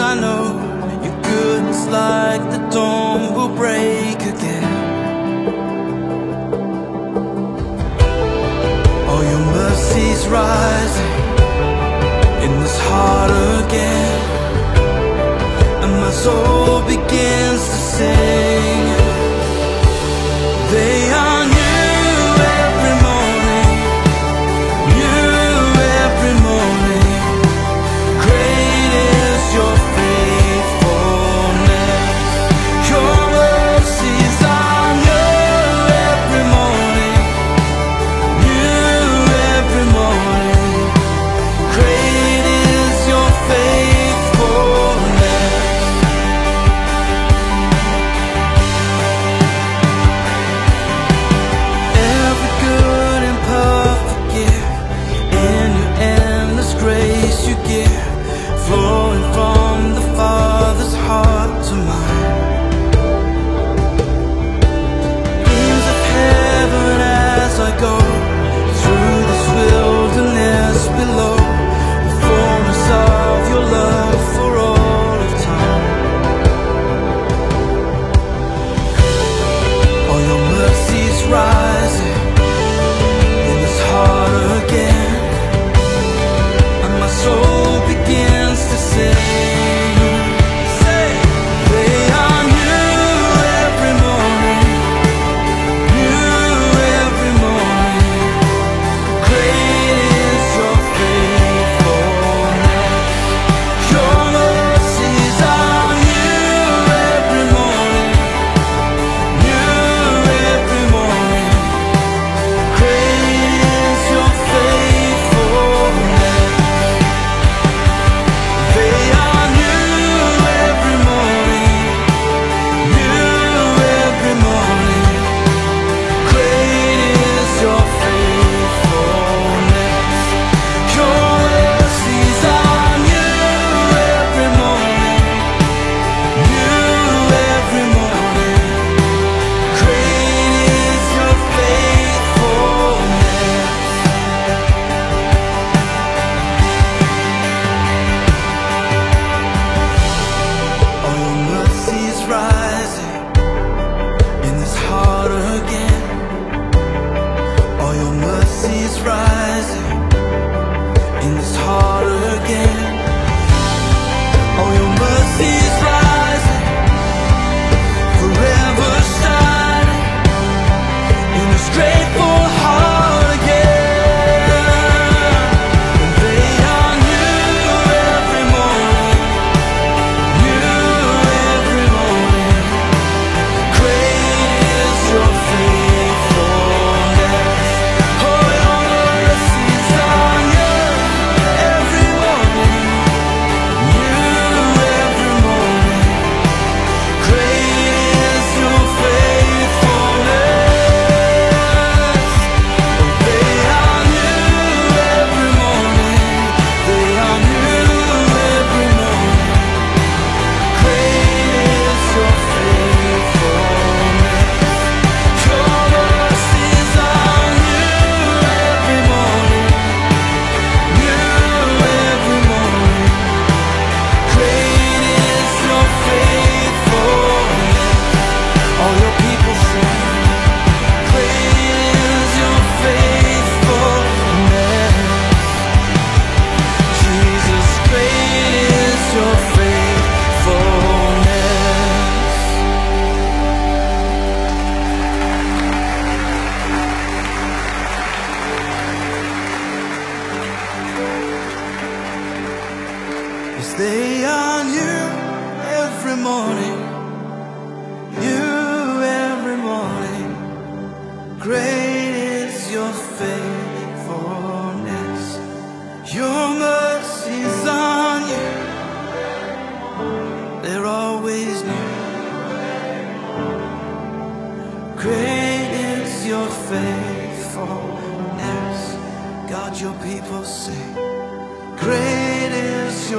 I know your goodness like the dawn will break again. All your mercies rising in this heart again, and my soul begins to sing. They are new every morning, new every morning. Great is your faithfulness. Your mercies are new every morning, new every morning. Great is your faithfulness. Every good and perfect gift in your endless grace you give, flowing from the Father's heart to mine. Beams of heaven as I go through this wilderness below, the fullness of your love for all of time. All your mercies rising in this heart again, and my soul begins to sing. Say, they are new every morning, new every morning. Great is your faithfulness. Your mercies are new every morning, new every morning. Great is your faithfulness. They are new every morning, new every morning. Great is your faithfulness. Your mercies are new every morning, new every morning. Great is your faithfulness. All your mercies rising in this heart again. All your mercies rising in this heart again. All your mercies rising, forever shining in this grateful heart again. And they are new every morning, new every morning. Great is your faithfulness. Oh, your mercies are new every morning, new every morning. Great is your faithfulness. They are new every morning, they are new every morning. Great is your faithfulness. Your mercies are new every morning, new every morning. Great is your faithfulness. All your people sing, great is your faithfulness. Jesus, great is your faithfulness. Yes, they are new every morning, new every morning. Great is your faithfulness. Your mercies are new, they're always new. Great is your faithfulness. God, your people sing, great is your